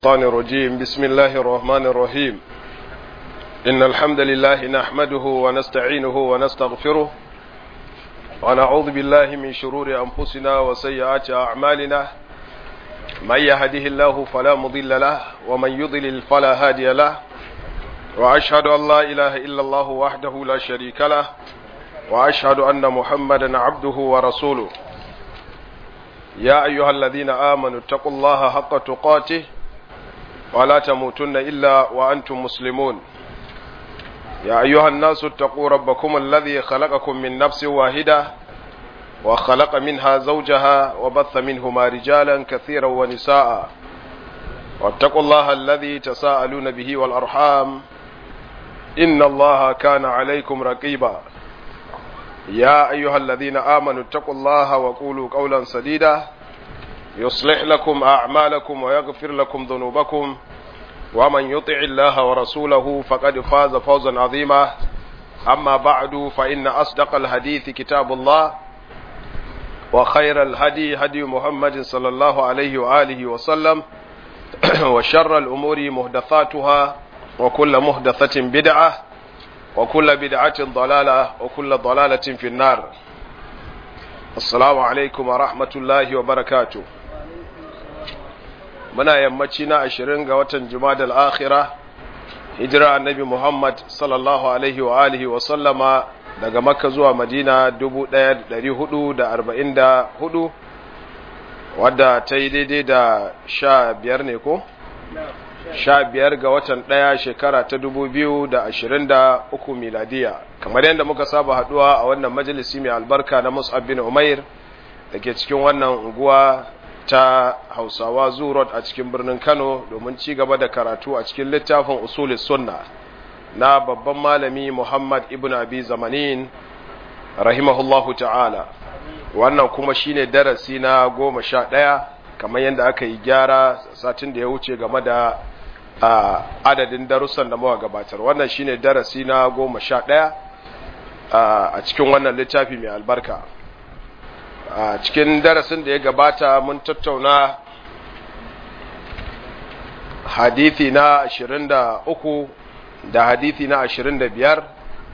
الشيطان الرجيم. بسم الله الرحمن الرحيم. إن الحمد لله نحمده ونستعينه ونستغفره ونعوذ بالله من شرور أنفسنا وسيئات أعمالنا. من يهده الله فلا مضل له ومن يضلل فلا هادي له، وأشهد أن لا إله إلا الله وحده لا شريك له، وأشهد أن محمدا عبده ورسوله. يا أيها الذين آمنوا اتقوا الله حق تقاته ولا تموتن إلا وأنتم مسلمون. يا أيها الناس اتقوا ربكم الذي خلقكم من نفس واحدة وخلق منها زوجها وبث منهما رجالا كثيرا ونساء، واتقوا الله الذي تساءلون به والأرحام إن الله كان عليكم رقيبا. يا أيها الذين آمنوا اتقوا الله وقولوا قولا سديدا يصلح لكم أعمالكم ويغفر لكم ذنوبكم، ومن يطع الله ورسوله فقد فاز فوزا عظيما. أما بعد، فإن أصدق الحديث كتاب الله، وخير الهدي هدي محمد صلى الله عليه وآله وسلم، وشر الأمور محدثاتها، وكل محدثة بدعة، وكل بدعة ضلالة، وكل ضلالة في النار. السلام عليكم ورحمة الله وبركاته. muna yammaci na 20 ga watan Jumadal Akhira, hijira annabi Muhammad sallallahu alaihi wa alihi wa sallama daga Makka zuwa Madina 1444, wadda ta yi daidai da 15 ne ko? 15 ga watan 1 shekara ta 2023 miladiya. Kamar yadda muka saba haduwa a wannan majalisi mai albarka na Mus'ab bin Umair da ke cikin wannan unguwa ta Hausawa Zurot a cikin birnin Kano domin ci gaba da karatu a cikin littafin Usulis Sunna na babban malami Muhammad ibn Abi Zamanin rahimahullahu ta'ala. Wannan kuma shine darasi na 11 kamar yadda aka yi gyara satin da ya wuce game da adadin darussan da muka gabatar. Wannan shine darasi na 11 a cikin wannan littafi mai albarka. A cikin darasin da ya gabata mun tattauna hadithi na 23 da hadithi na 25.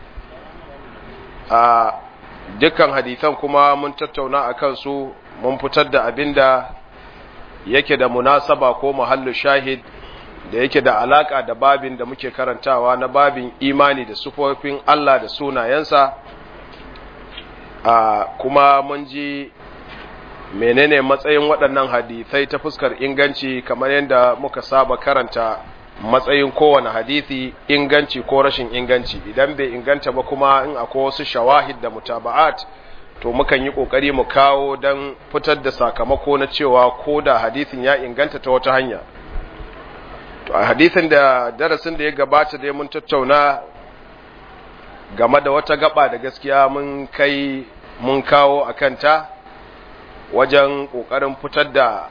A dukkan hadithan kuma mun tattauna a kansu, mun fitar da abinda yake da munasaba ko mahallu shahid da yake da alaka da babin da muke karantawa na babin imani da sufofin Allah da sunayensa. Kuma mun ji menene matsayin waɗannan hadithai ta fuskar inganci, kamar yadda muka saba karanta matsayin kowane hadithi, inganci ko rashin inganci. Idan bai inganta ba kuma in akwai wasu shawahid da mutaba'at, to mukan yi kokari mu kawo don fitar da sakamako na cewa ko da hadithin ya inganta ta wata hanya. To a hadithin da darasin da ya gabata dai mun tattauna game da wata gaba da gaskiya mun kawo a kanta wajen ƙoƙarin fitar da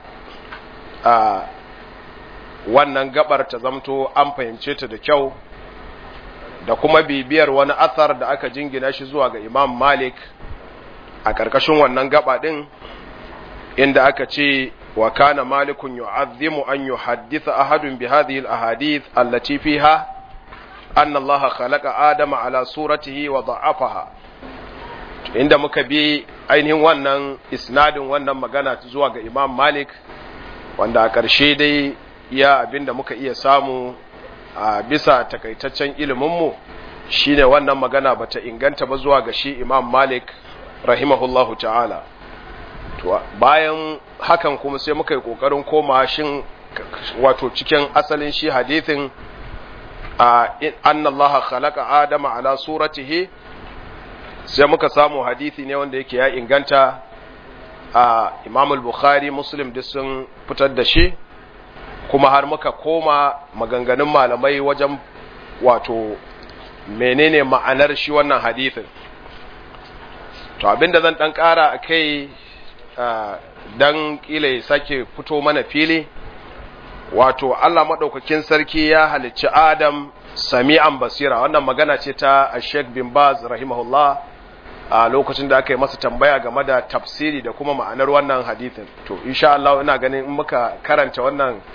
wannan gabar ta zamto an fahimce ta da kyau, da kuma bibiyar wani athar da aka jingina shi zuwa ga Imam Malik a ƙarƙashin wannan gaba ɗin, inda aka ce wa kana malikun yu'azzimu an yuhadditha ahadun bi hadhihi al-ahadith allati fiha anna Allah khalaqa Adama ala suratihi wa da'afaha. Inda muka bi ainihin wannan isnadin wannan magana zuwa ga Imam Malik, wanda a ƙarshe dai ya abinda muka iya samu a bisa takaitaccen iliminmu shine wannan magana bata inganta ba zuwa ga shi Imam Malik rahimahullahu ta'ala. To bayan hakan kuma sai muka yi kokarin koma shin wato cikin asalin shi hadithin anna Allah khalaqa Adama ala suratihi, sai muka samu hadithi ne wanda yake ya inganta. Imam al-Bukhari, Muslim duk sun fitar da shi, kuma har muka koma maganganun malamai wajen wato menene ma'anar shi wannan hadithin. To abinda zan dan kara akai dan kila ya sake fito mana fili, wato Allah madaukakin sarki ya halicci Adam sami'an basira. Wannan magana ce ta Sheikh bin Baz rahimahullah a lokacin da aka yi masa tambaya game da tafsiri da kuma ma'anar wannan hadithin. To insha Allah ina ganin in muka karanta wannan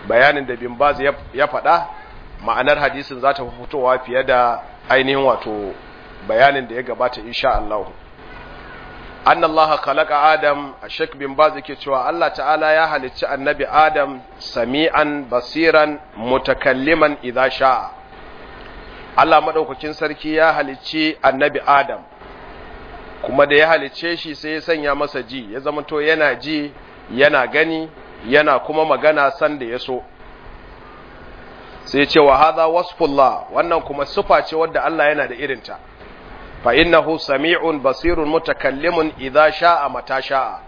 bayanin da bin Baz ya faɗa ma'anar hadisin za ta fitowa fiye da ainihin wato bayanin da ya gabata insha Allah. Anna Allah khalaqa Adam, Sheikh bin Baz yake cewa Allah ta'ala ya halicci annabi Adam sami'an basiran mutakalliman idza sha'a. Allah madaukakin sarki ya halicci annabi Adam, kuma da ya halicce shi sai ya sanya masa ji, ya zama to yana ji, yana gani, yana kuma magana san da ya so. Sai ce wa hadha wasfullah, wannan kuma sifa ce wadda Allah yana da irinta. Fa innahu sami'un basirun mutakallimun idza sha'a mata sha'a.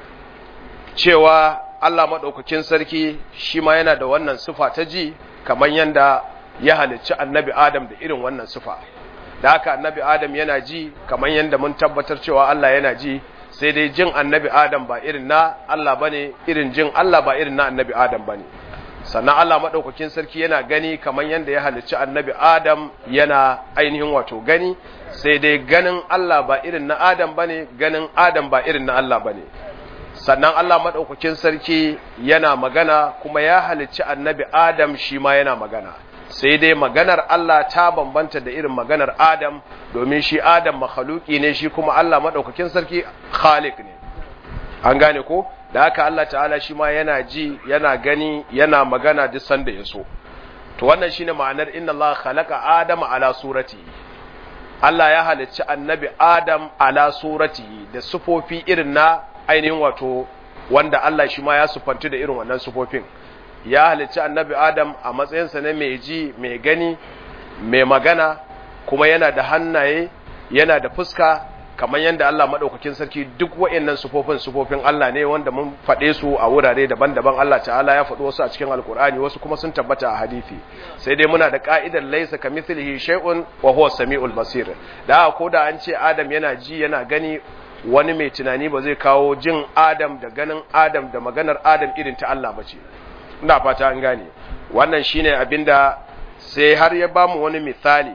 Cewa Allah madaukakin sarki shi ma yana da wannan sifa ta ji, kamar yanda ya halicci annabi Adam da irin wannan sifa. Da haka annabi Adam yana ji, kamar yanda mun tabbatar cewa Allah yana ji, sai dai jin annabi Adam ba irin na Allah bane, irin jin Allah ba irin na annabi Adam bane. Sannan Allah madaukakin sarki yana gani kamar yanda ya halicci annabi Adam yana ainihin wato gani, sai dai ganin Allah ba irin na Adam bane, ganin Adam ba irin na Allah bane. Sannan Allah madaukakin sarki yana magana, kuma ya halicci annabi Adam shi ma yana magana. Sai dai maganar Allah ta bambanta da irin maganar Adam, domin shi Adam makhluki ne, shi kuma Allah madaukakin sarki khaliq ne. An gane ko? Da haka Allah ta'ala shi ma yana ji, yana gani, yana magana duk sanda ya so. To wannan shine ma'anar inna Allah khalaqa Adama ala suratihi. Allah ya halicci annabi Adam ala suratihi da sufofi irin na ainihin wato wanda Allah shi ma ya sufanti da irin wannan sufofin. Ya halicci annabi Adam a matsayinsa na mai ji, mai gani, mai magana, kuma yana da hannaye, yana da fuska, kamar yadda Allah madaukakin sarki duk wa'annan sufofin Allah ne wanda mun faɗe su a wurare daban-daban. Allah ta'ala ya faɗi wasu a cikin Alkur'ani, wasu kuma sun tabbata a hadisi. Sai dai muna da ka'idar laysa kamithlihi shay'un wa huwa samiul basir. Da ko da an ce Adam yana ji, yana gani, wani mai tunani ba zai kawo jin Adam da ganin Adam da maganar Adam irin ta Allah bace. Ina fata an gane. Wannan shine abinda sai har ya bamu wani misali.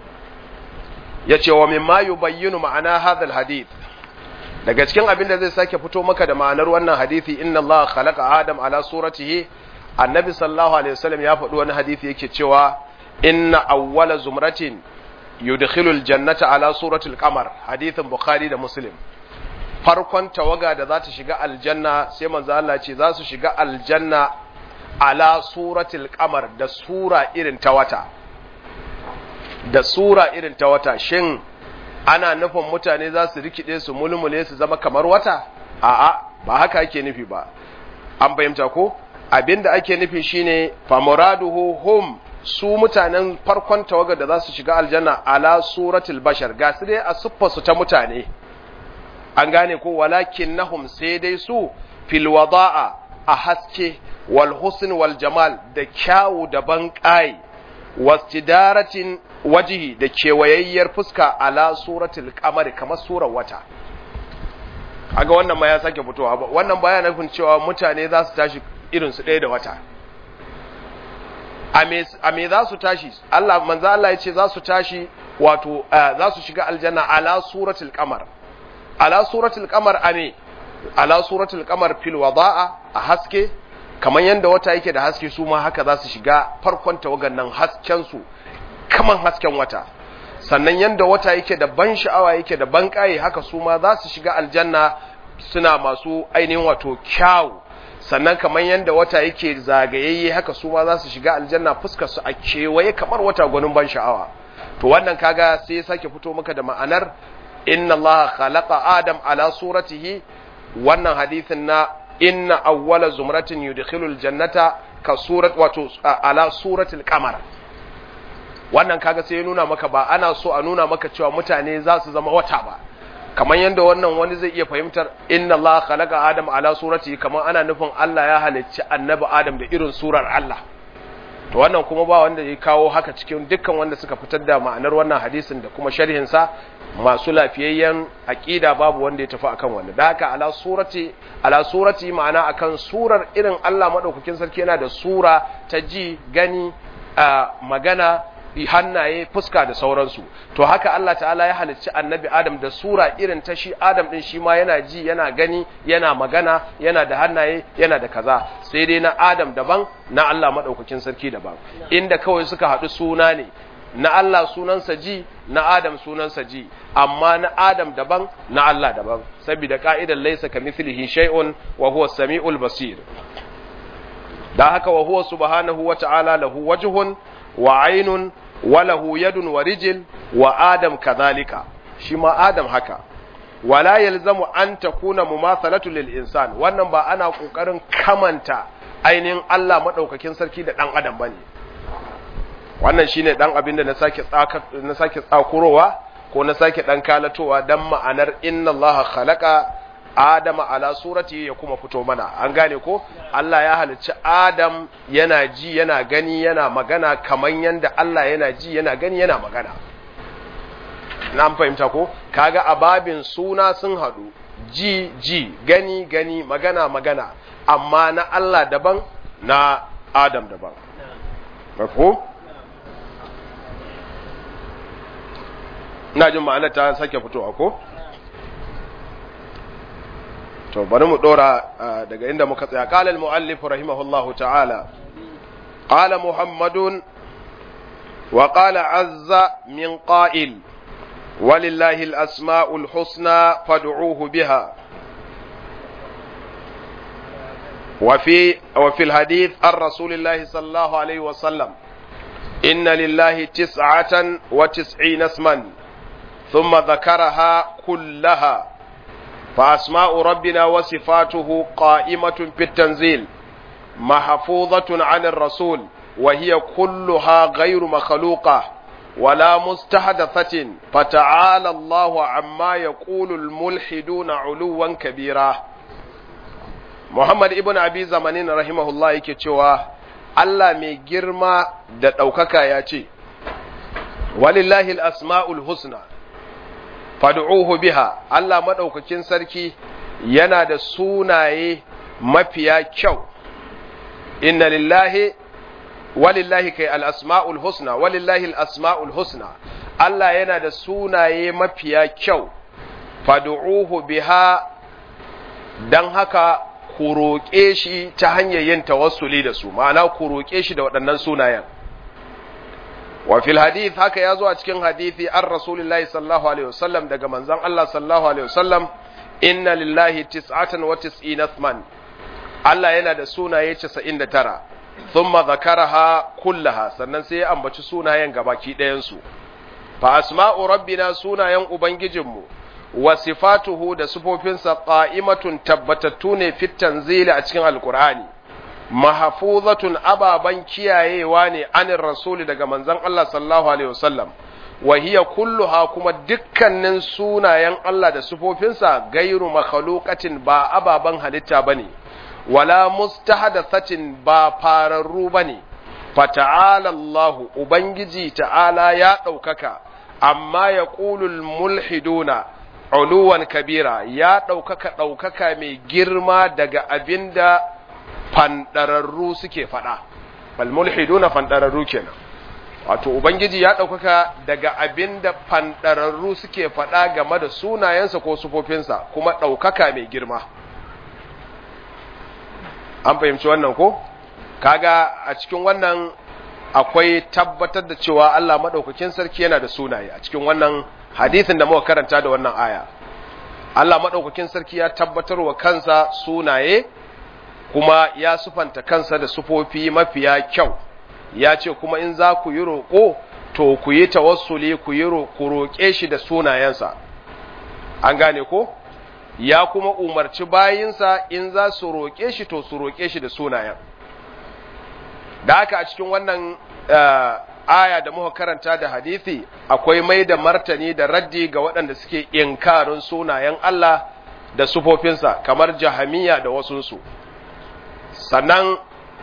Yace wa mimma yubayyinu ma'ana hadha hadith, daga cikin abin da zai sake fito maka da ma'anar wannan hadisi, inna Allah khalaqa Adam ala suratihi. Annabi sallallahu alaihi wasallam ya faɗi wani hadisi yake cewa inna awwala zumratin yudkhilu aljannata ala suratil qamar, hadithin Bukhari da Muslim. Farkon tawaga da za ta shiga aljanna, sai manzo Allah ce za su shiga aljanna ala suratil qamar, da sura irin ta wata. Da sura irin ta wata. Shin ana nufin mutane za su rikide su mulmule su zama kamar wata? A'a, ba haka ake nufi ba. An fahimta ko? Abinda ake nufi shine famuraduhu hum, su mutanen farkon tawaga da za su shiga aljanna ala suratul bashar, ga su dai a siffarsu ta mutane. An gane ko? Walakinnahum, sai dai su fil wada'a, a haske, wal husn wal jamal, da kyawu da banƙai, wastidaratin wajihi, da kewayayyar fuska ala suratul qamari, kamar surar wata. Kaga wannan ma ya sake fitowa. Wannan baya nufin cewa mutane za su tashi irin su ɗaya da wata. A me za su tashi? Allah manzo Allah ya ce za su tashi wato za su shiga aljanna ala suratul qamar. Ala suratul qamar ame? Ala suratul qamar fil wada'a, a haske, kamar yanda wata yake da haske, su ma haka za su shiga farkon tawagan nan, hasken su kaman hasken wata. Sannan yanda wata yake da ban sha'awa, yake da ban kaye, haka su ma za su shiga aljanna suna masu ainihin wato kyawu. Sannan kamar yanda wata yake zagayayye, haka su ma za su shiga aljanna fuskar su a kewaye kamar wata gwanin ban sha'awa. To wannan kaga sai ya sake fito maka da ma'anar inna Allah khalaqa Adam ala suratihi. Wannan hadisin na inna awwala zumratin yudkhilul jannata ka surat wato ala suratul qamar. Wannan kaga sai ya nuna maka ba ana so a nuna maka cewa mutane za su zama wata ba, kamar yanda wannan wani zai iya fahimtar inna Allah khalaqa Adam ala surati, kamar ana nufin Allah ya halicci annabi Adam da irin surar Allah. To wannan kuma ba wanda ya kawo haka cikin dukkan wanda suka fitar da ma'anar wannan hadisin da kuma sharhin sa, masu lafiyayyen aqida babu wanda ya tafi akan wannan. Da haka ala surati ma'ana akan surar irin Allah madaukakin sarki yana da sura ta ji, gani, magana, hannaye, fuska da sauransu. To haka Allah ta'ala ya halicci annabi Adam da sura irin ta shi Adam din, shi ma yana ji, yana gani, yana magana, yana da hannaye, yana da kaza. Sai dai na Adam daban, na Allah madaukakin sarki daban. Inda kawai suka haɗu suna ne, na Allah sunansa ji, na Adam sunansa ji, amma na Adam daban, na Allah daban. Saboda ka'idan laysa kamithlihi shay'un wa huwa as-sami'ul basir. Da haka wa huwa subhanahu wa ta'ala lahu wajhun wa aynun wa lahu yadun wa rijl wa Adam kadhalika. Shi ma Adam haka. Wala yalzamu an takuna mumathalatu lil insan. Wannan ba ana kokarin kamanta ainihin Allah madaukakin sarki da dan Adam bane. Wannan shine dan abin da na sake tsakurowa ko na sake dan kalatowa dan ma'anar inna Allah khalaqa Adama ala surati ya kuma fito mana. An gane ko? Allah ya halicci Adam yana ji, yana gani, yana magana kaman yanda Allah yana ji, yana gani, yana magana. Na fahimta ko? Kaga ababin suna sun hadu. Ji ji, gani gani, magana magana, amma na Allah daban, na Adam daban. Mafhum? Ina jin ma'anar ta sake fitowa ko? To bari mu dora daga inda muka tsaya. Qala al-muallif rahimahullahu ta'ala, qala Muhammadun wa qala azza min qa'il walillahi al-asma'ul husna fad'uuhu biha. وفي الحديث عن رسول الله صلى الله عليه وسلم إن لله 99 اسما ثم ذكرها كلها فأسماء ربنا وصفاته قائمة في التنزيل محفوظة عن الرسول وهي كلها غير مخلوقة ولا مستحدثة فتعالى الله عما يقول الملحدون علوا كبيرا. Muhammad ibn Abi Zamanin rahimahullah yake cewa Allah mai girma da ɗaukaka ya ce, walillahi al-asma'ul husna fad'uhu biha. Allah madaukakin sarki yana da sunaye mafiya kyau. Inna lillahi walillahi kai al-asma'ul husna, walillahi al-asma'ul husna. Allah yana da sunaye mafiya kyau. Fad'uhu biha, dan haka ku roƙe shi ta hanyar yin tawassuli da su, ma'ana ku roƙe shi da waɗannan sunayen. Wa fil hadith, haka ya zo a cikin hadithi an Rasulullahi sallallahu alaihi wasallam, daga manzon Allah sallallahu alaihi wasallam, inna lillahi 99 isman. Allah yana da sunaye 99, thumma zakaraha kullaha, sannan sai ya ambaci sunayen gabaki ɗayan su. Fa asma'u rabbina, sunayen ubangijinmu, wa sifatuhu da sifofinsa qa'imatun tabbatattu ne fit tanzili a cikin alqur'ani, mahfuzatun ababan kiyayewa ne anin rasuli daga manzon Allah sallallahu alaihi wasallam, wa hiya kulluha, kuma dukkanin sunayen Allah da sifofinsa gairu makhluqatin, ba ababan halitta bane, wala mustahdathatin, ba fararru bane. Fata'ala Allah, ubangiji ta'ala ya ɗaukaka, amma yaqulul mulhiduna uluwan kabira, ya ɗaukaka mai girma daga abinda fandararru suke faɗa. Bal mulhiduna fandararru kenan. Wato ubangiji ya ɗaukaka daga abinda fandararru suke faɗa game da sunayensa ko sufofinsa, kuma ɗaukaka mai girma. An fahimci wannan ko? Kaga a cikin wannan akwai tabbatar da cewa Allah madaukakin sarki yana da sunaye. A cikin wannan hadisin da muka karanta da wannan aya, Allah madaukakin sarki ya tabbatar wa kansa sunaye, kuma ya sufanta kansa da sufofi mafiya kyau. Ya ce kuma in za ku yi roƙo, to ku yi tawassuli, ku roƙe shi da sunayensa. An gane ko? Ya kuma umarci bayinsa in za su roƙe shi, to su roƙe shi da sunayen. Da haka a cikin wannan aya da muka karanta da hadisi, akwai mai da martani da raddi ga waɗanda suke inkarin sunayen Allah da sufofinsa, kamar Jahamiya da wasunsu. Sannan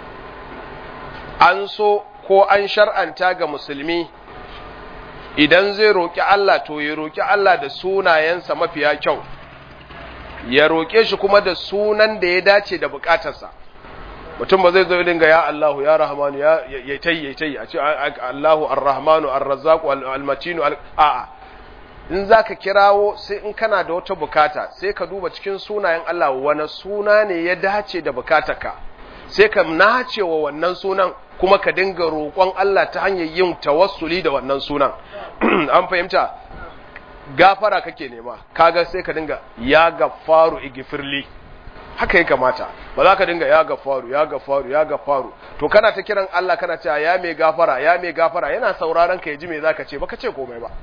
an so ko an shar'anta ga musulmi, idan zai roƙi Allah, to ya roƙi Allah da sunayensa mafiya kyau, ya roƙe shi kuma da sunan da ya dace da buƙatarsa. mutum ba zai zo dinga ya Allahu ya Rahmanu ya yayi a ce Allahu Ar-Rahmanu Ar-Razzaqu Al-Matinu a'a in zaka kirawo sai in kana da wata bukata sai ka duba cikin sunayen Allah wani suna ne ya dace da bukatarka sai ka nace wa wannan sunan kuma ka dinga roƙon Allah ta hanyar yin tawassuli da wannan sunan an fahimta gafara kake nema kaga sai ka dinga ya Gaffaru igfirli haka ya kamata ba za ka dinga ya Gaffaru to kana ta kiran Allah kana cewa ya mai gafara yana sauraron ka yaji me zaka ce baka ce komai ba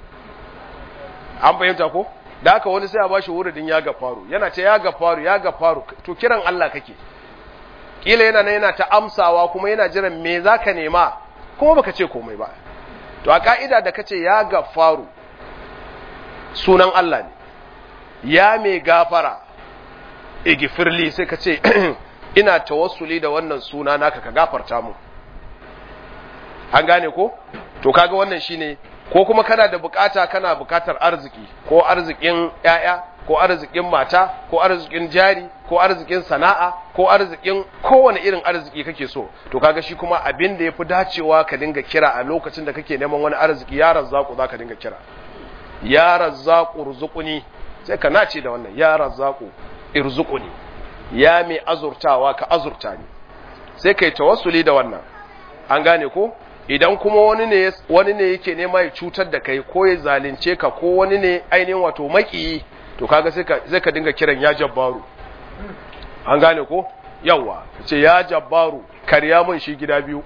an fahimta ko da haka wani sai a bashi wuridin ya Gaffaru yana ce ya Gaffaru to kiran Allah kake kila yana ta amsawa kuma yana jiran me zaka nema kuma baka ce komai ba to a ka'ida da kace ya Gaffaru sunan Allah ne ya mai gafara igifirli sai ka ce ina tawassuli da wannan suna naka ka gafarta mu an gane ko to kaga wannan shine ko kuma kana da bukata kana bukatar arziki ko arzikin yaya ko arzikin mata ko arzikin jari ko arzikin sana'a ko arzikin kowane irin arziki kake so to kaga shi kuma abin da yafi dacewa ka dinga kira a lokacin da kake neman wani arziki ya Razzaqu zaka dinga kira ya Razzaqu rzuquni sai ka nace da wannan ya Razzaqu irzuquni ya mai azurtawa ka azurta ni sai kai tawassuli da wannan an gane ko idan kuma wani ne yake nema ya cutar da kai ko ya zalunce ka ko wani ne ainihin wato makiyi to kaga sai ka dinga kiran ya Jabbaru an gane ko yawa ce ya Jabbaru karya mun shi gida biyu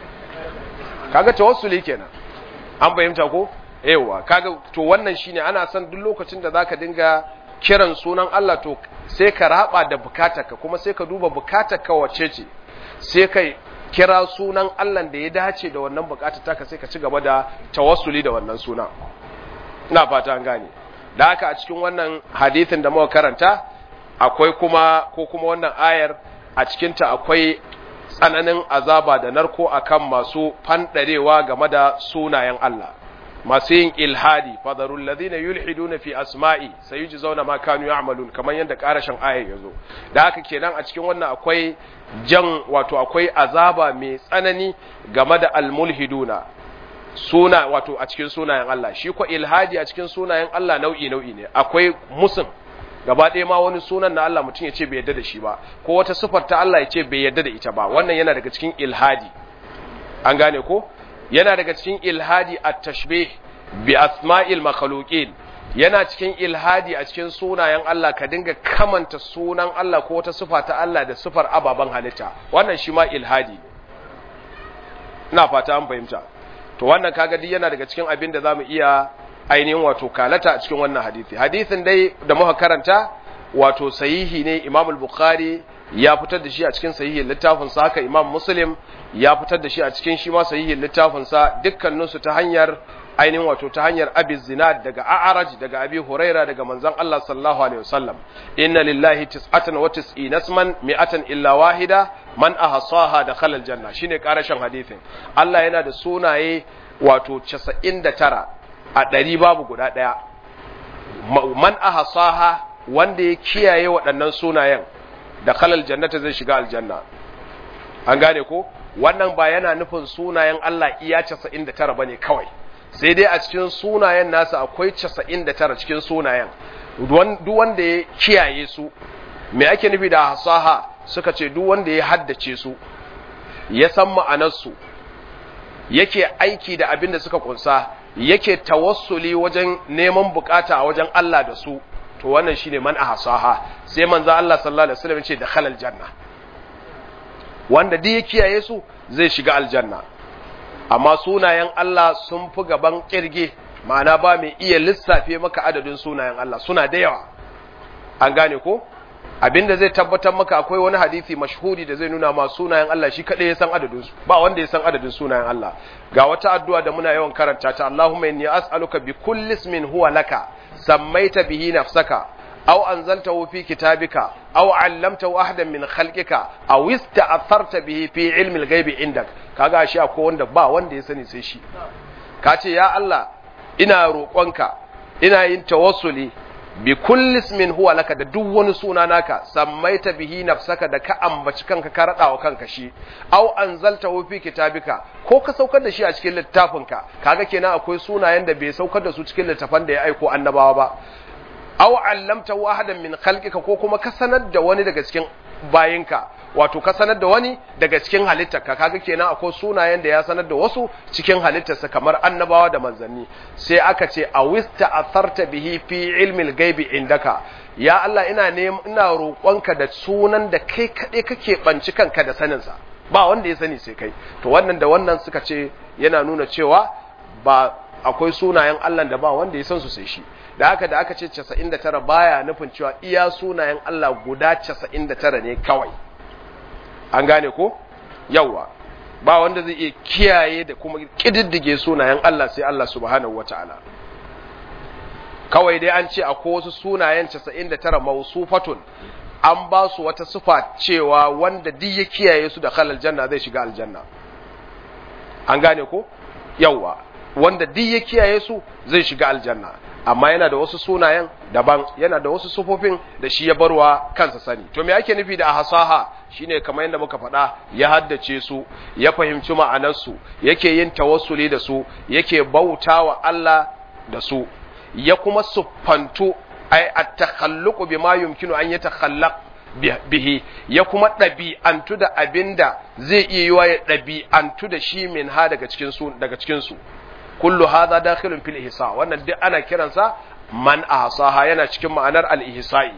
kaga tawassuli kenan an fahimta ko yawa kaga to wannan shine ana son duk lokacin da zaka dinga kiran sunan Allah to sai ka raba da bukatarka kuma sai ka duba bukatarka wace ce sai ka kira sunan Allah da ya dace da wannan bukatar taka sai ka ci gaba da tawassuli da wannan suna ina fata an gane da haka a cikin wannan hadisin da muka karanta akwai kuma wannan ayar a cikin ta akwai tsananin azaba da narko akan masu fandarewa game da sunayen Allah masu yin ilhadi fadarul ladina yulhiduna fi asma'i sayujzauna ma kanu ya'malun kamar yadda karashin ayar yazo da haka kenan a cikin wannan akwai akwai azaba mai tsanani game da almulhiduna wato a cikin sunayen Allah shi ko ilhadi a cikin sunayen Allah nau'i ne akwai musun gaba ɗaya ma wani sunan na Allah mutum ya ce bai yarda da shi ba ko wata sifar ta Allah ya ce bai yarda da ita ba wannan yana daga cikin ilhadi an gane ko yana daga cikin ilhadi at-tashbih bi asma'il makhluqin yana cikin ilhadi a cikin sunayen Allah ka dinga kamanta sunan Allah ko wata sifa ta Allah da sifar ababan halitta wannan shi ma ilhadi ina fata an fahimta to wannan kaga duk yana daga cikin abin da zamu iya ainihin wato kalata a cikin wannan hadisin dai da muka karanta wato sahihi ne Imam al-Bukhari ya fitar da shi a cikin sahihin littafin sa haka Imam Muslim ya fitar da shi a cikin shi ma sahihin littafin sa dukkanin su ta hanyar ainihin wato ta hanyar Abi Zinad daga A'raj daga Abi Huraira daga manzon Allah sallallahu alaihi wasallam inna lillahi 99 isman mi'atan illa wahida man ahsaha dakhala aljanna shine karashin hadisin Allah yana da sunaye wato 99 a 100 babu guda daya man ahsaha wanda ya kiyaye waɗannan sunayen da khalal jannata zai shiga aljanna an gane ko wannan ba yana nufin sunayen Allah iya 99 bane kawai sai dai a cikin sunayen nasa akwai 99 cikin sunayen duk wanda ya kiyaye su me ake nufi da hasaha suka ce duk wanda ya haddace su ya san ma'anar su yake aiki da abin da suka kunsa yake tawassuli wajen neman bukata a wajen Allah da su to wannan shine man ahsaha sai manzo Allah sallallahu alaihi wasallam ce da khalal janna wanda duk ya kiyaye su zai shiga aljanna amma sunayen Allah sun fi gaban kirge ma'ana ba mai iya lissafe maka adadin sunayen Allah suna da yawa an gane ko abinda zai tabbatar maka akwai wani hadisi mashhuri da zai nuna ma sunayen Allah shi kadai ya san adadin su ba wanda ya san adadin sunayen Allah ga wata addu'a da muna yawan karanta ta Allahumma inni as'aluka bi kulli ismin huwa laka sammaita bihi nafsaka aw anzaltahu fi kitabika aw 'allamtahu ahadan min khalqika aw ista'tharta bihi fi 'ilmi al-ghaibi indak kaga shi akwai wanda ba wanda ya sani sai shi kace ya Allah ina roƙonka ina yin tawassuli bi kulli ismin huwa laka da duk wani suna naka sammaita bihi nafsaka da ka ambaci kanka ka rada wa kanka shi aw anzaltahu fi kitabika ko ka saukar da shi a cikin littafinka kaga kenan akwai sunayen da bai saukar da su cikin littafan da ya aiko annabawa ba aw allamtahu ahadan min khalqika ko kuma ka sanar da wani daga cikin bayinka wato ka sanar da wani daga cikin halittarka kaga kenan akwai sunayen da ya sanar da wasu cikin halittarsa kamar annabawa da manzanni sai aka ce awista atharta bihi fi ilmil gaibi indaka ya Allah ina roƙonka da sunan da kai kade kake banci kanka da sanin sa ba wanda ya sani sai kai to wannan da wannan suka ce yana nuna cewa ba akwai sunayen Allah da ba wanda ya san su sai shi da aka ce 99 baya nufin cewa iya sunayen Allah guda 99 ne kawai an gane ko yawa ba wanda zai iya kiyaye da kuma kididdige sunayen Allah sai Allah subhanahu wataala kawai dai an ce akwai wasu sunayen 99 mausufatun an ba su wata sifa cewa wanda duk ya kiyaye su da khalal janna zai shiga aljanna an gane ko yawa wanda duk ya kiyaye su zai shiga aljanna amma yana da wasu sunayen daban yana da wasu sufofin da shi ya barwa kansa sani to me ake nufi da hasaha shine kamar yadda muka faɗa ya haddace su ya fahimci ma'anarsu yake yin tawassuli da su yake bautawa Allah da su ya kuma suffantu ay at-takhalluq bima yumkinu an yatakhallaq bihi ya kuma ɗabi'antu da abinda zai iya yiwa ya ɗabi'antu da shi min ha daga cikin su kullu hadha dakhilun fil ihsa wannan duk ana kiransa man ahsaha yana cikin ma'anar al-ihsa'i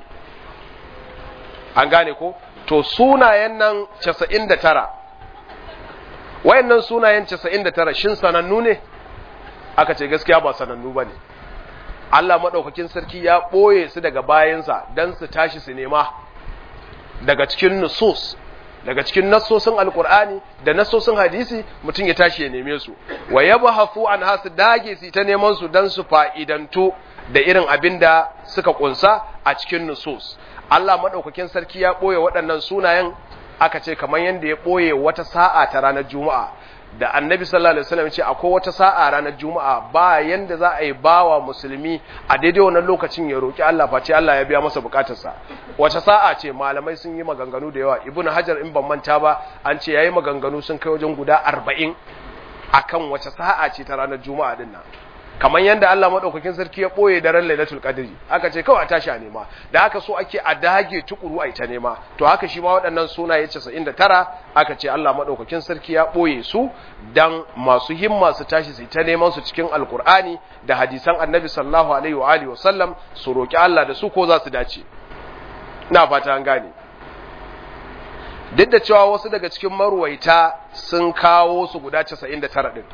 an gane ko to sunayen nan 99 wayannan sunayen 99 shin sanannu ne aka ce gaskiya ba sanannu bane Allah madaukakin sarki ya boye su daga bayansa dan su tashi su nema daga cikin nusus daga cikin nassosin alkur'ani da nassosin hadisi mutum ya tashi ya neme su wa yabhafu an hasu dage su ta neman su dan su fa'idantu da irin abin da suka kunsa a cikin nusus Allah madaukakin sarki ya boye waɗannan sunayen aka ce kamar yanda ya boye wata sa'a ta ranar juma'a da annabi sallallahu alaihi wasallam ya ce akwai wata sa'a ranar juma'a ba yanda za a yi bawa musulmi a daidai wannan lokacin ya roki Allah face Allah ya biya masa bukatarsa wace sa'a ce malamai sun yi maganganu da yawa ibnu hajar in ban manta ba an ce yayi maganganu sun kai wajen guda 40 akan wace sa'a ce ta ranar juma'a din nan kamar yanda Allah madaukakin sarki ya boye daren lailatul qadri aka ce kawai a tashi a nema da haka so ake a dage tukuru ai ta nema to haka shi ma waɗannan sunaye 99 aka ce Allah madaukakin sarki ya boye su dan masu himma su tashi su ta neman su cikin alkur'ani da hadisan annabi sallallahu alaihi wa alihi wasallam su roki Allah da su ko za su dace ina fata an gane duk da cewa wasu daga cikin marwaita sun kawo su guda 99 din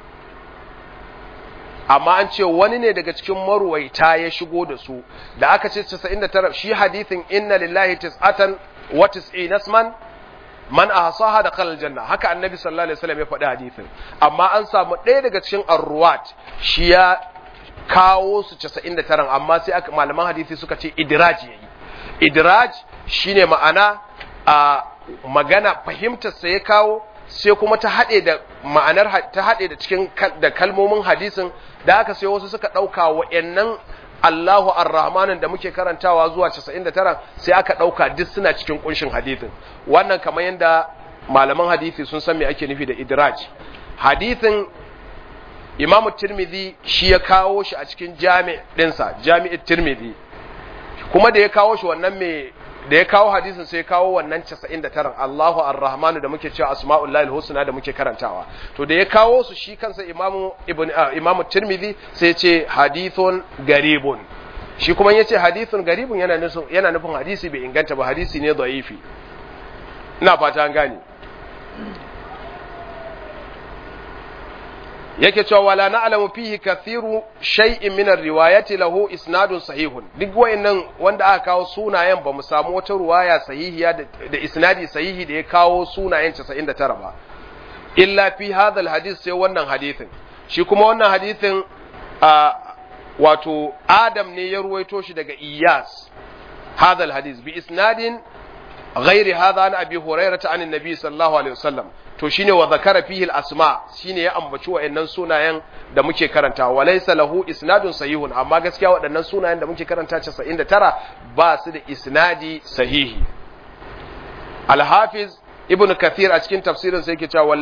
amma an ce wani ne daga cikin marwaita ya shigo da su da aka ce 99 shi hadithin inna lillahi tis'atan wa tis'ina isman man ahsaha da khalal janna haka annabi sallallahu alaihi wasallam ya faɗi hadithin amma an samu ɗaya daga cikin arruwat shi ya kawo su 99 amma sai aka malaman hadisi suka ce idraj yayi idraj shine ma'ana a magana fahimtar sa ya kawo sai kuma ta haɗe da ma'anar ta haɗe da cikin da kalmomin hadisin da aka sai wasu suka ɗauka wa'annan Allahu Ar-Rahmanin da muke karantawa zuwa 99 sai aka ɗauka duk suna cikin kunshin hadisin wannan kamar yadda malaman hadisi sun san me ake nufi da idraj hadisin Imam Tirmidhi shi ya kawo shi a cikin jami' ɗinsa Jami'ut Tirmidhi kuma da ya kawo shi wannan me da ya kawo hadisin sai ya kawo wannan 99 Allahu Ar-Rahmanu da muke cewa Asma'ullahi Al-Husna da muke karantawa to da ya kawo su shi kansa Imam Tirmidhi sai ya ce hadithun garibun shi kuma yace hadithun garibun yana nufin hadisi bai inganta ba hadisi ne da'ifi ina fata an gane yake cewa wala na'lamu fihi kathiru shay'in min ar-riwayati lahu isnadun sahihun duk wayannan wanda aka kawo sunayen bamu samu wata riwaya sahihiya da isnadi sahihi da ya kawo sunayen 99 ba illa fi hadha al-hadith sai wannan hadithin shi kuma wannan hadithin wato Adam ne ya ruwaito shi daga Iyas hadha al-hadith bi isnadin ghairi hadha an Abi Hurairah an annabi sallallahu alaihi wasallam to to shine wa zakara fihi al-asma shine ya ambaci wayannan sunayen da muke karanta walaysa lahu isnadun sahihun amma gaskiya waɗannan sunayen da muke karanta 99 ba su da isnadi sahihi. al-hafiz ibn kathir a cikin tafsirin sai yake cewa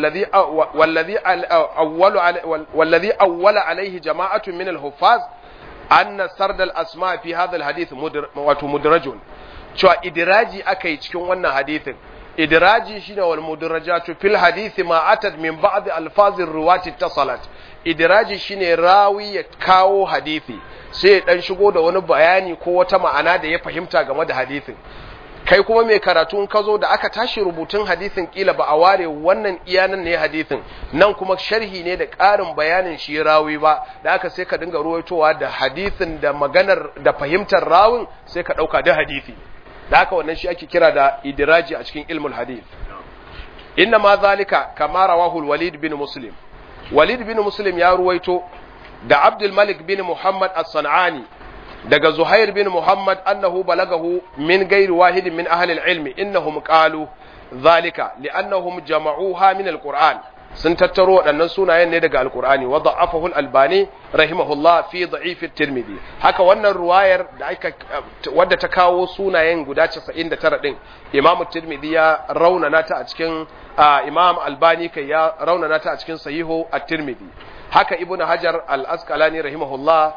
wallazi awwala alaihi jama'atun min al-huffaz anna sard al-asma fi hadha al-hadith mudrajun, cewa idraji akai cikin wannan hadithin. idraji shine wal mudrajatu fil hadith ma atad min ba'd alfazir ruwati ittasalat. idraji shine rawi ya kawo hadisi sai dan shigo da wani bayani ko wata ma'ana da ya fahimta game da hadisin, kai kuma mai karatu in ka zo da aka tashi rubutun hadisin kila ba a ware wannan iyanan ne hadisin, nan kuma sharhi ne da ƙarin bayanin shi rawi ba, da aka sai ka dinga ruwaitowa da hadisin da maganar da fahimtar rawin sai ka ɗauka da hadisi, da haka wannan shi ake kira da idraji a cikin ilmul hadith. inna ma zalika kama rawahu al-walid bin muslim. walid bin muslim ya ruwaito da abdul malik bin muhammad as-sanani daga Zuhair bin Muhammad annahu balagahu min ghairi wahidin min ahli al-ilmi innahum qalu zalika li'annahum jama'uha min al-Qur'an, sun tattaro waɗannan sunayen ne daga al-Qur'ani wa da'afahu al-Albani rahimahullah fi da'if at-Tirmidhi. haka wannan ruwayar da aka wadda ta kawo sunayen guda 99 din Imam at-Tirmidhi ya raunana ta a cikin Imam Albani kai ya raunana ta a cikin Sahihu at-Tirmidhi. haka Ibn Hajar al-Asqalani rahimahullah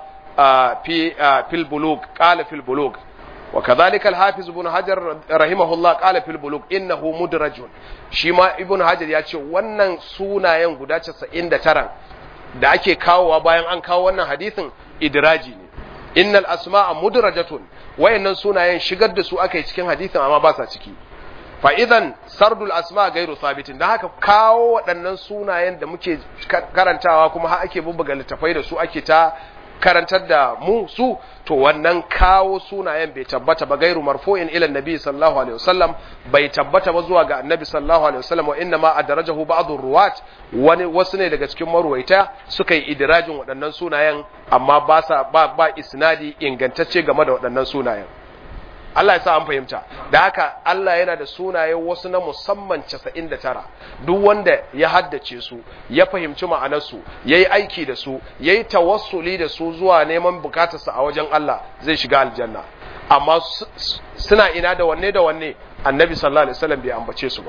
في البلوغ قال في البلوغ وكذلك الحافظ ابن حجر رحمه الله قال في البلوغ انه مدرج. shi ma ibn hajar ya ce wannan sunayen guda 99 da ake kawowa bayan an kawo wannan hadisin idraji ne. innal asma'a mudrajatun, wayannan sunayen shigar da su aka yi cikin hadisin amma ba sa ciki. fa idan sardul asma gairu sabitin, dan haka kawo waɗannan sunayen da muke karantawa kuma har ake bubbuga littafai da su ake ta karantar da mu su, to wannan kawo sunayen bai tabbata ba. gairu marfu'in ila annabi sallallahu alaihi wasallam, bai tabbata ba zuwa ga annabi sallallahu alaihi wasallam. wa inna ma adrajahu ba'dhu ruwat, wasu ne daga cikin marwaita suka yi idrajin waɗannan sunayen amma ba isnadi ingantacce game da waɗannan sunayen. Allah ya sa an fahimta. da haka Allah yana da sunaye wasu na musamman 99, duk wanda ya haddace su ya fahimci ma'anarsu ya yi aiki da su ya yi tawassuli da su zuwa neman bukatarsa a wajen Allah zai shiga aljanna. amma suna ina da wanne annabi sallallahu alaihi wasallam bai ambace su ba.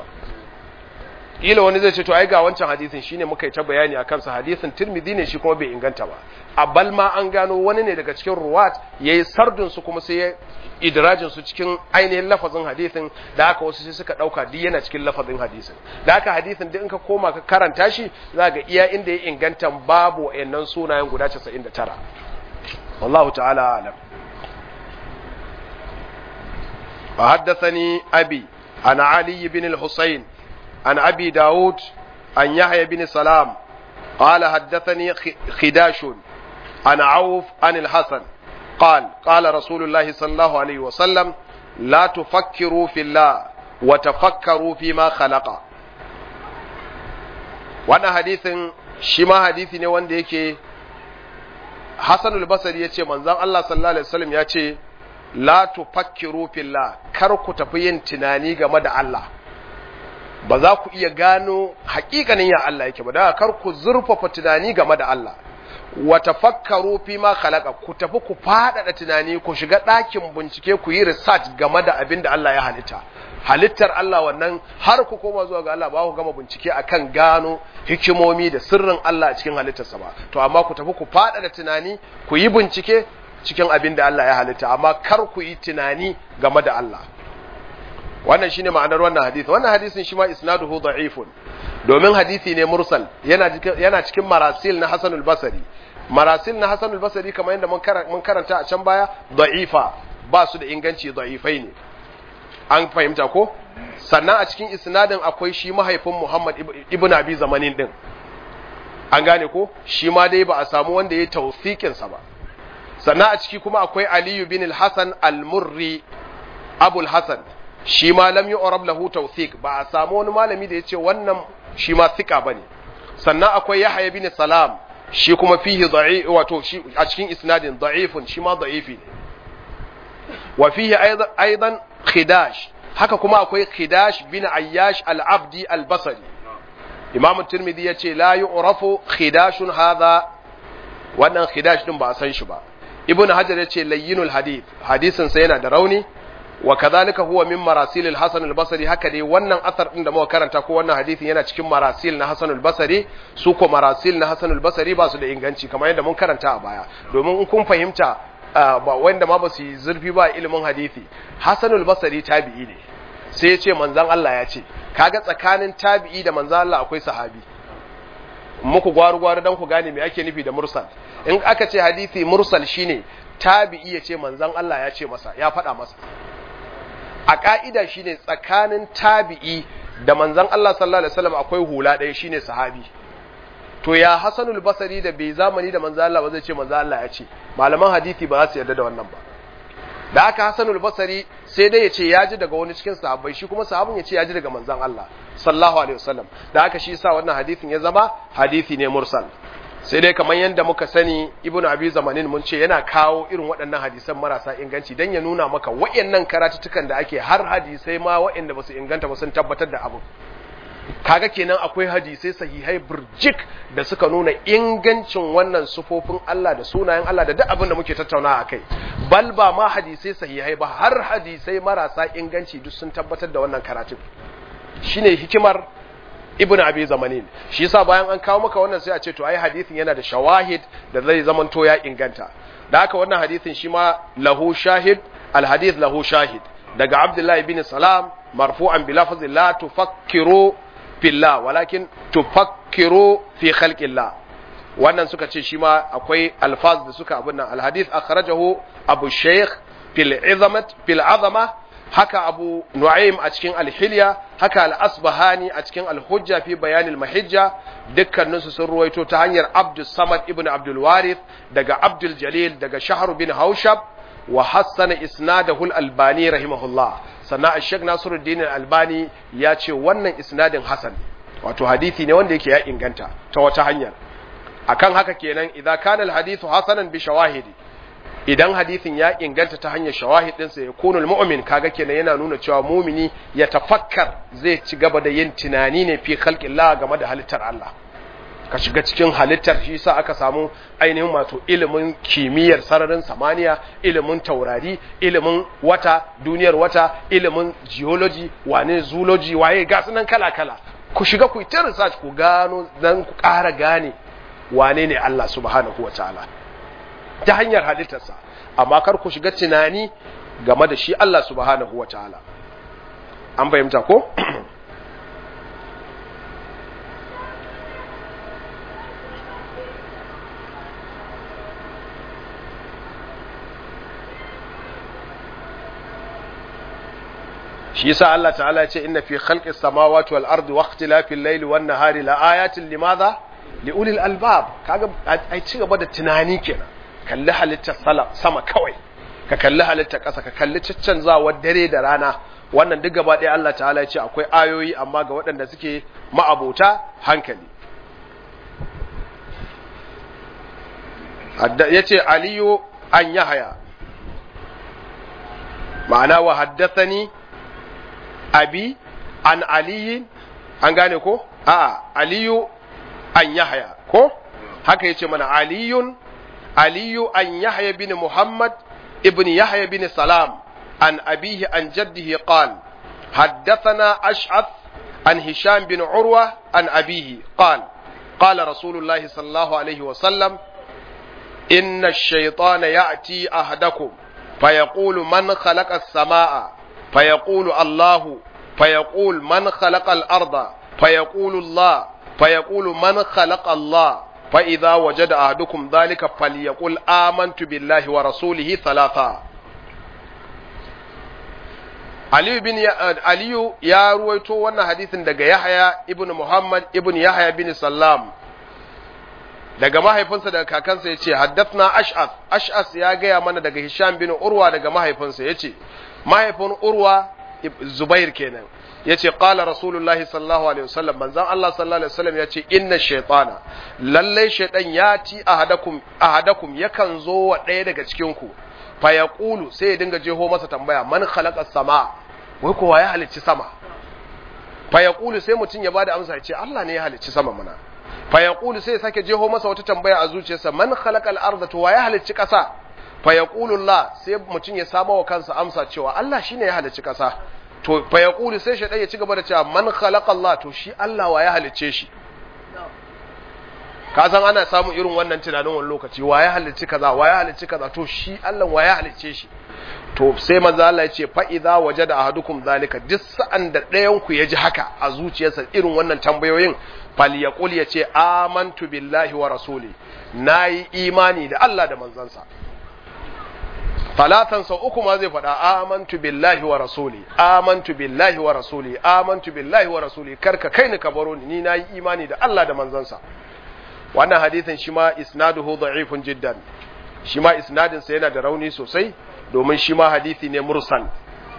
kila wani zai ce to ai ga wancan hadisin shine muka yi ta bayani akan sa, hadisin Tirmidhi ne shi kuma bai inganta ba. a balma an gano wani ne daga cikin ruwat yayi sardin su kuma sai ya idrajin su cikin ainihin lafazin hadisin, da haka wasu sai suka dauka duk yana cikin lafazin hadisin. da haka hadisin duk in ka koma ka karanta shi za ga iya inda ya inganta babu wayannan sunayen guda 99. wallahu ta'ala alam. وحدثني أبي عن علي بن الحسين عن أبي داود عن يحيى بن سلام قال حدثني خداش عن عوف عن الحسن قال رسول الله صلى الله عليه وسلم لا تفكروا في الله وتفكروا فيما خلق. وانا حديث شما حديث ne wanda yake Hassan al-Basri yace manzon Allah sallallahu alaihi wasallam yace la tufakkiru fillah, kar ku tafi yin tunani game da Allah, ba za ku iya gano hakikanin ya Allah yake ba, da kar ku zurfafa tunani game da Allah. wa tafakkaru fi ma khalaqa, ku tafi ku fadada tunani, ku shiga ɗakin bincike, ku yi research game da abin da Allah ya halitta. halittar Allah wannan har ku koma zuwa ga Allah ba ku gama bincike akan gano hikimomi da sirrin Allah a cikin halittarsa ba, to amma ku tafi ku fadada tunani, ku yi bincike cikin abin da Allah ya halitta, amma kar ku yi tunani game da Allah. wannan shine ma'anar wannan hadisi. wannan hadisin shi ma isnaduhu da'ifun, domin hadisi ne mursal, yana cikin marasil na Hasan al-Basri. marasil na Hasan al-Basri kamar yadda mun karanta a can baya da'ifa, ba su da inganci, da'ifai ne. an fahimta ko? sannan a cikin isnadin akwai shi mahaifin Muhammad ibn Abi Zamanin din, an gane ko? shi ma dai ba a samu wanda ya tawfiqin sa ba. sannan a ciki kuma akwai Aliyu bin al-Hasan al-Murri Abul Hasan, shi ma lam yu'rab lahu tawthiq, ba a samu wani malami da yace wannan shi ma thika bane. sannan akwai Yahya bin Salam, shi kuma fihi da'if, wato shi a cikin isnadin da'ifun, shi ma da'ifi ne. wa fihi aidan Khidash, haka kuma akwai Khidash bin Ayyash al-Abdi al-Basri, Imam Tirmidhi yace la yu'rafu khidashun hadha, wannan khidash din ba a san shi ba. Ibn Hajar yace layyinul hadith, hadisin sa yana da rauni. Wa kadhalika huwa min marasil al-Hasan al-Basri, haka dai wannan asar din da muka karanta ko wannan hadisin yana cikin marasil na Hasan al-Basri, su ko marasil na Hasan al-Basri ba su da inganci kamar yadda mun karanta a baya. Domin in kun fahimta ba wanda ma ba su yi zurfi ba ilimin hadisi, Hasan al-Basri tabi'i ne. Sai ya ce manzon Allah ya ce, kaga tsakanin tabi'i da manzon Allah akwai sahabi. Muku gwaru-gwaru dan ku gane me ake nufi da mursal. In aka ce hadisi mursal shine tabi'i ya ce manzon Allah ya ce masa, ya faɗa masa. A ƙa'ida shi ne tsakanin tabi'i da manzan Allah sallallahu Alaihi wasallam akwai hula ɗaya shi ne sahabi. To ya Hassanul Basari da bai zamani da manzan Allah ba zai ce manzan Allah ya ce, malaman hadithi ba za su yarda da wannan ba. Da aka Hassanul Basari sai dai ya ce ya ji daga wani cikin sahabbai, shi kuma sahabin ya ce ya ji daga manzan Allah sallallahu Alaihi wasallam. Da aka shi sa wannan hadithin ya zama hadithi ne mursal. Sai dai kamar yadda muka sani Ibn Abi Zamanin mun ce yana kawo irin waɗannan hadisan marasa inganci dan ya nuna maka waɗannan karatutukan da ake har hadisai ma waɗanda ba su inganta ba sun tabbatar da abu. Kaga kenan akwai hadisai sahihai burjik da suka nuna ingancin wannan sufofin Allah da sunayen Allah da duk abin da muke tattauna a kai. Bal ba ma hadisai sahihai ba, har hadisai marasa inganci duk sun tabbatar da wannan karatun. Shine hikimar Ibn Abi Zamanin. Shi yasa bayan an kawo maka wannan sai a ce to ai hadisin yana da shawahid da zai zamanto ya inganta. Da haka wannan hadisin shi ma lahu shahid, al-hadith lahu shahid daga Abdullah ibn Salam marfu'an bi lafzi la tufakkiru fillah walakin tufakkiru fi khalqillah. Wannan suka ce shi ma akwai alfaz da suka abun nan. Al-hadith akhrajahu Abu Shaykh fil azama, haka Abu Nu'aym a cikin Al-Hilya, haka Al-Asbahani a cikin Al-Hujja fi Bayan al-Mahijja, dukkaninsu sun ruwaito ta hanyar Abdus Samad ibn Abdul Warith daga Abdul Jalil daga Shahr bin Haushab wa hassana isnadahu al-Albani rahimahullah. Sannan Sheikh Nasiruddin al-Albani ya ce wannan isnadin hasan, wato hadisi ne wanda yake ya inganta ta wata hanyar. Akan haka kenan idza kana al-hadithu hasanan bi shawahidi, idan hadisin ya inganta ta hanyar shawahid ɗinsa ya kunul mu'min, kaga kenan yana nuna cewa mumini ya tafakkar zai ci gaba da yin tunani ne fi khalqillah game da halittar Allah. Ka shiga cikin halittar, shi sa aka samu ainihin wato ilimin kimiyyar sararin samaniya, ilimin taurari, ilimin wata, duniyar wata, ilimin geology, wane zoology, waye ga sunan kala-kala. Ku shiga ku yi ta research ku gano dan ku ƙara gane wane ne Allah subhanahu wa ta'ala ta hanyar halittarsa, amma kar ku shiga tunani game da shi Allah subhanahu wa ta'ala. An fahimta ko? shi yasa Allah ta'ala ya ce inna fi khalqis samawati wal ardi wa ikhtilafil layli wan nahari la ayatin limadha li ulil albab. Kaga ai ci gaba da tunani kenan, kalli halittar sama kawai, ka kalli halittar ƙasa, ka kalli caccanzawar dare da rana. Wannan duk gaba ɗaya Allah ta'ala ya ce akwai ayoyi amma ga waɗanda suke ma'abota hankali. Ya ce Aliyu an Yahaya, ma'ana wa haddathani abi an aliyin, an gane ko? A'a, Aliyu an Yahaya ko? Haka yace mana Aliyu an Yahya bin Muhammad ibn Yahya bin Salam an abihi an jaddihi qal haddathana Ash'ath an Hisham bin Urwa an abihi qala Rasulullah sallallahu alaihi wa sallam inna ash-shaytana ya'ti ahadakum fayaqulu man khalaqa as-samaa'a fayaqulu Allahu fayaqul man khalaqa al-arda fayaqulu Allah fayaqulu man khalaqa Allah فإذا وجد أحدكم ذلك فليقل آمنت بالله ورسوله ثلاثة. Aliyu ya ruwaito wannan hadisin daga Yahya ibn Muhammad ibn Yahya bin Salam daga mahaifinsa daga kakansa yace haddathna Ash'ath ya gaya mana daga Hisham bin Urwa daga mahaifinsa yace mahaifin Urwa Zubair kenan yace qala rasulullahi sallallahu alaihi wasallam, manzon Allah sallallahu alaihi wasallam yace inna shaytana lalle shaytan yati ahadakum yakan zo wa ɗaya daga cikin ku fa yaqulu, sai ya dinga jeho masa tambaya man khalaqa sama, wai ko waye halicci sama, fa yaqulu sai mutum ya bada amsa ya ce Allah ne ya halicci sama mana. Fa yaqulu sai ya sake jeho masa wata tambaya a zuciyarsa, man khalaqal arda, to wa ya halicci kasa? Fa yaqulu Allah, sai mutum ya saba wa kansa amsa cewa Allah shine ya halicci kasa. To fa yaqulu sai shaytan ya ci gaba da cewa man khalaqallah, to shi Allah wa ya halicce shi? Ka san ana samun irin wannan tunanin wani lokaci, wa ya halicci kaza, wa ya halicci kaza, to shi Allah wa ya halicce shi? To sai manzo Allah ya ce fa idza wajada ahadukum zalika, duk sa'an da ɗayan ku ya ji haka a zuciyarsa irin wannan tambayoyin, falyaqul, ya ce amantu billahi wa rasuli, nayi imani da Allah da manzansa. Talatan sau uku ma zai faɗa amantu billahi wa rasuli, amantu billahi wa rasuli, amantu billahi wa rasuli, karka kai ni ka baro ni nayi imani da Allah da manzansa. Wannan hadisin shi ma isnaduhu da'ifun jiddan, shi ma isnadin sa yana da rauni sosai, domin shi ma hadisi ne mursal,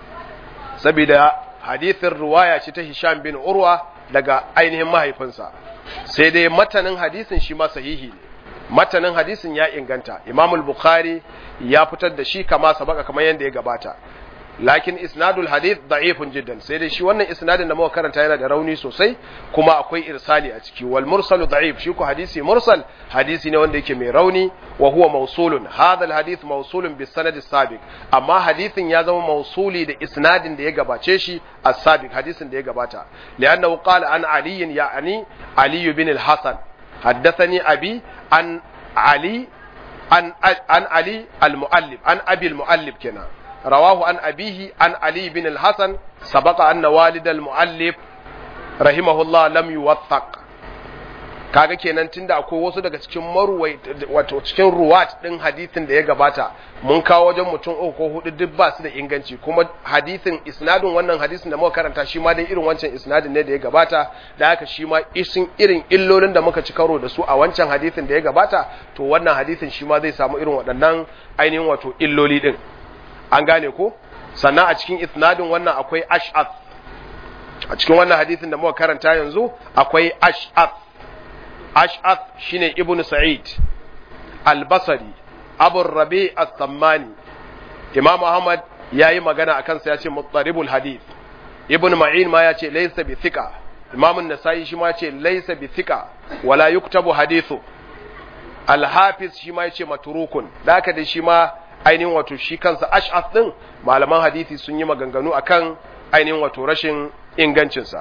saboda hadisin ruwaya ce ta Hisham bin Urwa daga ainihin mahaifinsa, sai dai matanin hadisin shi ma sahihi ne, matanin hadisin ya inganta. Imam al-Bukhari ya fitar da shi kama sabaka kamar yadda ya gabata, lakin isnadul hadith da'ifun jiddan, sai dai shi wannan isnadin da muka karanta yana da rauni sosai, kuma akwai irsali a ciki. Wal mursalu da'if, shi ko hadisi mursal hadisi ne wanda yake mai rauni, wa huwa mawsulun. Hadha al hadith mawsulun bis sanad as-sabiq, amma hadisin ya zama mawsuli da isnadin da ya gabace shi as-sabiq, hadisin da ya gabata. Li'annahu qala an Ali, ya'ni Ali bin al-Hasan, haddathani abi an Ali an Ali al-Muallib, an Abi al-Muallib kenan. رواه عن أبيه عن علي بن الحسن سبق أن والد المؤلف رحمه الله لم يوثق. kaga kenan tunda akwai wasu daga cikin maruwai wato cikin ruwat din hadisin da ya gabata mun kawo wajen mutum uku ko hudu duk ba su da inganci, kuma hadisin isnadin wannan hadisin da muka karanta shi ma dai irin wancan isnadin ne da ya gabata, da haka shi ma irin illolin da muka ci karo da su a wancan hadisin da ya gabata, to wannan hadisin shi ma zai samu irin waɗannan ainihin wato illoli din. An gane ko? Sannan a cikin isnadin wannan akwai ash'ath, a cikin wannan hadisin da muka karanta yanzu akwai ash'ath. Ash'ath shine ibnu Sa'id al-Basri, Abu Rabi' al-Thammani. Imam Ahmad yayi magana akan sa, yace muttaribul hadith. Ibn Ma'in ma yace laysa bi thiqa. Imam an-Nasa'i shi ma yace laysa bi thiqa wala yuktabu hadithu. Al-Hafiz shi ma yace matrukun. Da haka dai shi ma ainihin wato shi kansa ash'af din malaman hadisi sun yi maganganu akan ainihin wato rashin ingancinsa.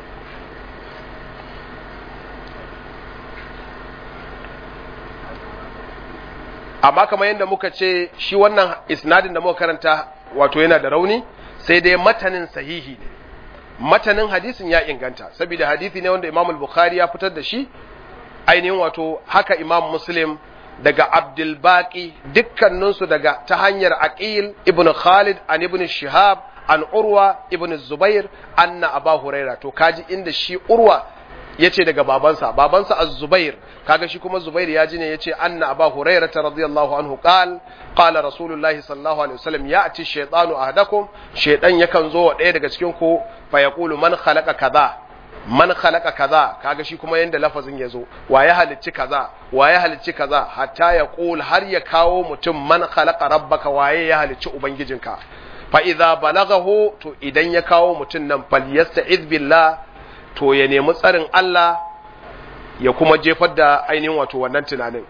Amma kamar yadda muka ce shi wannan isnadin da muka karanta wato yana da rauni, sai dai matanin sahihi ne, matanin hadisin ya inganta, saboda hadisi ne wanda Imam al-Bukhari ya fitar da shi, ainihin wato haka Imam Muslim daga Abdul Baqi, dukkaninsu daga ta hanyar Aqil ibn Khalid an ibn Shihab an Urwa ibn Zubair anna Abu Huraira. To kaji inda shi Urwa yace daga babansa Az-Zubair, kaga shi kuma Zubair ya ji ne yace anna Abu Huraira radiyallahu anhu qala Rasulullahi sallallahu alaihi wasallam ya'ti shaytanu ahadakum, shaytan yakan zo wa ɗaya daga cikin ku fa yaqulu man khalaqa kaza, man khalaqa kaza, kaga shi kuma yanda lafazin yazo, wa ya halicci kaza, wa ya halicci kaza, hatta ya qul, har ya kawo mutum man khalaqa rabbaka, waye ya halicci ubangijinka. Fa idza balaghahu, to idan ya kawo mutum nan falyasta'iz billah, to ya nemi tsarin Allah ya kuma jefar da ainihin wato wannan tunanin.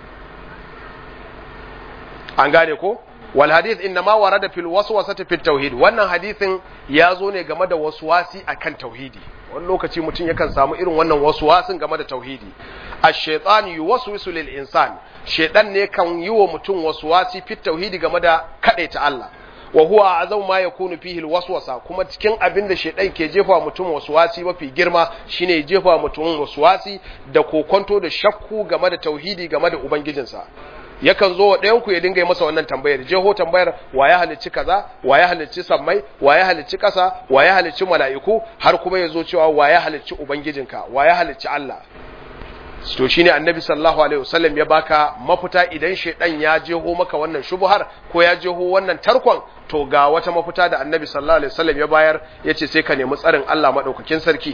An gane ko? Wal hadith inma warada fil waswasati fit tauhid, wannan hadisin ya zo ne game da waswasi akan tauhidi. Wani lokaci mutum yakan samu irin wannan waswasin game da tauhidi. Ash-shaytan yuwaswisu lil insan, shaytan ne kan yi wa mutum waswasi fit tauhidi game da kadaita Allah. Wa huwa azamu ma yakunu fihi alwaswasa, kuma cikin abin da shaytan ke jefa mutum waswasi mafi girma shine ya jefa mutum waswasi da kokonto da shakku game da tauhidi, game da ubangijinsa. Yakan zo wa ɗayan ku ya dinga yi masa wannan tambayar, jeho tambayar wa ya halicci kaza, wa ya halicci sammai, wa ya halicci ƙasa, wa ya halicci mala'iku, har kuma ya zo cewa wa ya halicci ubangijinka, wa ya halicci Allah. To shine annabi sallallahu alaihi wasallam ya baka mafita idan shaydan ya jeho maka wannan shubuhar ko ya jeho wannan tarkon, to ga wata mafita da annabi sallallahu alaihi wasallam ya bayar, yace sai ka nemi tsarin Allah madaukakin sarki.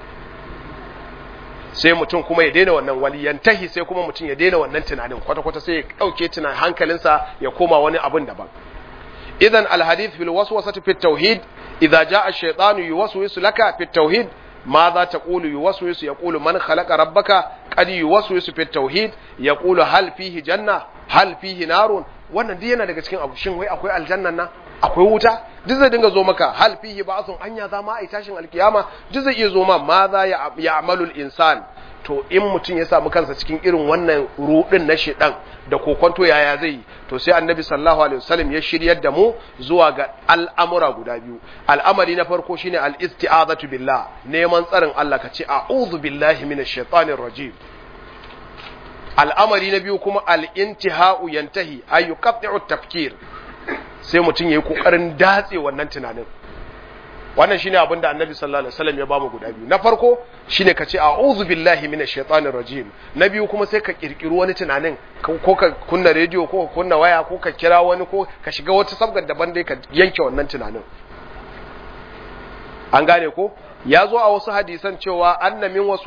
Sai mutum kuma ya daina wannan waliyantahi, sai kuma mutum ya daina wannan tunanin kwata-kwata, sai ya dauke tunanin hankalinsa ya koma wani abun daban. Idan alhadith fil waswasati fit tauhid idza jaa ash-shaytanu yuwaswisu laka fi at-tauhid ماذا تقول يوسوس يقول من خلق ربك قد يوسوس في التوحيد يقول هل فيه جنة هل فيه نار wannan duk yana daga cikin abu shin wai akwai aljannan nan akwai wuta duk zai dinga zo maka hal fihi ba'thun anya za ma ai tashin alkiyama duk zai iya zo ma ma za ya amalul insan to in mutum ya samu kansa cikin irin wannan rudin na shedan da kokonto yaya zai to sai annabi sallallahu alaihi wasallam ya shiryar da mu zuwa ga al'amura guda biyu al'amari na farko shine al-isti'azatu billah neman tsarin Allah ka ce a'udhu billahi minash shaitanir rajim al'amari na biyu kuma al-intihau yantahi ay yuqatti'u at-tafkir sai mutum yayi kokarin datse wannan tunanin wannan shine abin da annabi sallallahu alaihi wasallam ya bamu guda biyu na farko shine ka ce a'udhu billahi minash shaitanir rajim na biyu kuma sai ka kirkiri wani tunanin ko ka kunna radio ko ka kunna waya ko ka kira wani ko ka shiga wata sabgar daban dai ka yanke wannan tunanin an gane ko ya zo a wasu hadisan cewa anna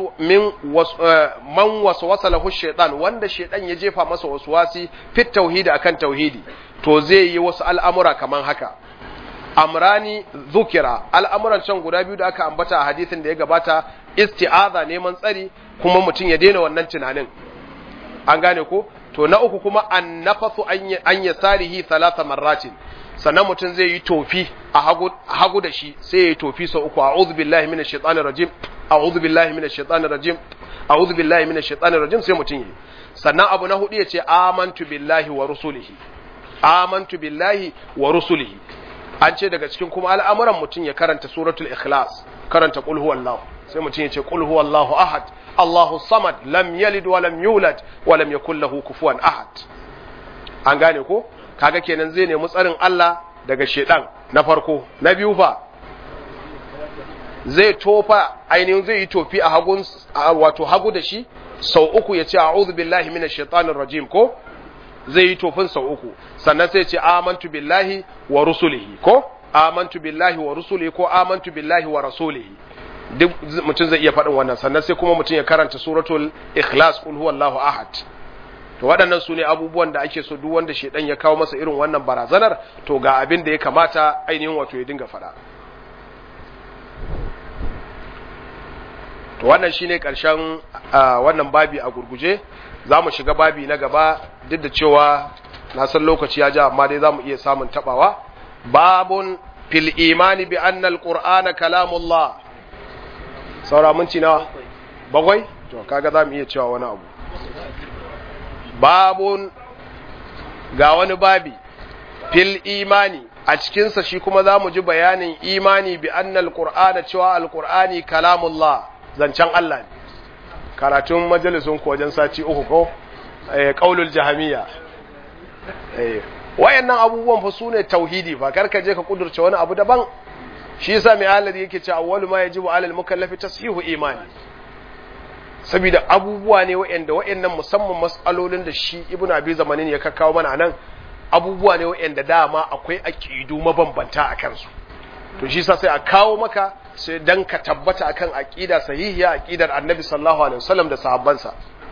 man waswasa lahu shaytan wanda shaytan ya jefa masa waswasi fit tauhidi akan tauhidi to zai yi wasu al'amura kaman haka amrani zukira al'amuran can guda biyu da aka ambata a hadisin da ya gabata isti'aza neman tsari kuma mutum ya daina wannan tunanin an gane ko to na uku kuma annafasu an yasarihi thalatha marratin sannan mutum zai yi tofi a hagu da shi sai ya yi tofi sau uku a'udhu billahi minash shaitanir rajim a'udhu billahi minash shaitanir rajim a'udhu billahi minash shaitanir rajim sai mutum yi sannan abu na hudu yace amantu billahi wa rusulihi amantu billahi wa rusulihi an ce daga cikin kuma al'amuran mutum ya karanta suratul ikhlas karanta qul huwallahu sai mutum ya ce qul huwallahu ahad Allahu samad lam yalid wa lam yulad wa lam yakul lahu kufuwan ahad an gane ko kaga kenan zai nemi tsarin Allah daga shedan na farko na biyu fa zai tofa ainihin zai yi tofi a hagun wato hagu da shi sau uku ya ce a'udhu billahi minash shaitanir rajim ko zai yi tofin sau uku sannan sai ce amantu billahi wa rusulihi ko amantu billahi wa rusulihi ko amantu billahi wa rasulihi duk mutum zai iya faɗin wannan sannan sai kuma mutum ya karanta suratul ikhlas qul huwallahu ahad to waɗannan su ne abubuwan da ake so duk wanda shedan ya kawo masa irin wannan barazanar to ga abin da ya kamata ainihin wato ya dinga faɗa to wannan shine ƙarshen wannan babi a gurguje za mu shiga babi na gaba duk da cewa na san lokaci ya ja amma dai za mu iya samun tabawa babun fil imani bi anna alqur'ana kalamullah saura minti nawa bakwai to kaga za mu iya cewa wani abu babun ga wani babi fil imani a cikinsa shi kuma za mu ji bayanin imani bi anna alqur'ana cewa alqur'ani kalamullah zancen Allah ne karatun majalisun ko wajen sati uku ko qaulul jahamiyya wayannan abubuwan fa sune tauhidi fa karka je ka kudurce wani abu daban shi yasa mai alladhi yake cewa awwalu ma yajibu alal mukallafi tashihu imani saboda abubuwa ne wayannan musamman mas'alolin da shi ibnu abi zamanin ya kakkawo mana anan abubuwa ne wayanda dama akwai aqidu mabambanta akan su to shi yasa sai a kawo maka sai dan ka tabbata akan aqida sahihiya aqidar annabi sallallahu alaihi wasallam da sahabbansa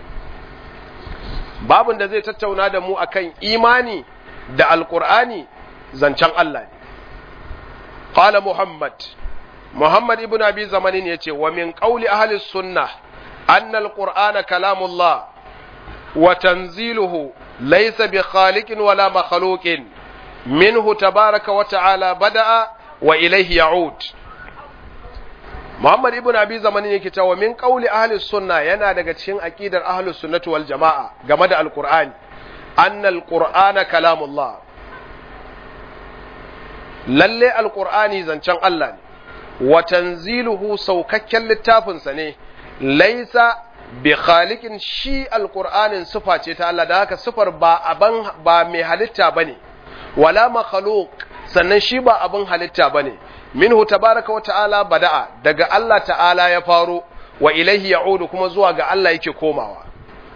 babun da zai tattauna da mu akan imani da alqur'ani zancen Allah ne qala muhammad ibn abi zamanin yace wa min qawli ahli sunnah anna alqur'ana kalamullah wa tanziluhu laysa bi khaliqin wala makhluqin minhu tabaraka wa ta'ala bada'a wa ilayhi ya'ud Muhammad ibn Abi Zamanin yake cewa min qauli ahli sunna yana daga cikin aqidar ahli sunnati wal jamaa game da alqur'ani anna alqur'ana kalamullah lalle alqur'ani zancen Allah ne wa tanziluhu saukakken littafin sa ne laysa bi khaliqin shi alqur'anin sifa ce ta Allah da haka sifar ba mai halitta bane wala makhluq sannan shi ba abin halitta bane minhu tabaraka wa ta'ala bada'a daga Allah ta'ala ya faro wa ilaihi ya'udu kuma zuwa ga Allah yake komawa